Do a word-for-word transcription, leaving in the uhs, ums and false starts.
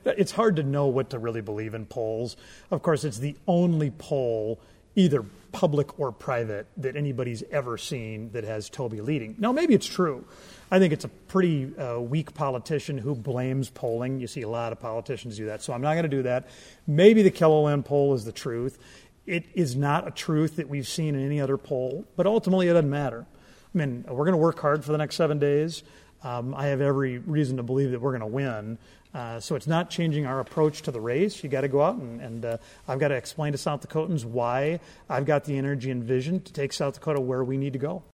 it's hard to know what to really believe in polls. Of course, it's the only poll, either public or private, that anybody's ever seen that has Toby leading. Now, maybe it's true. I think it's a pretty uh, weak politician who blames polling. You see a lot of politicians do that, so I'm not going to do that. Maybe the KELOLAND poll is the truth. It is not a truth that we've seen in any other poll, but ultimately it doesn't matter. I mean, we're going to work hard for the next seven days. Um, I have every reason to believe that we're going to win. Uh, so it's not changing our approach to the race. You got to go out and, and uh, I've got to explain to South Dakotans why I've got the energy and vision to take South Dakota where we need to go.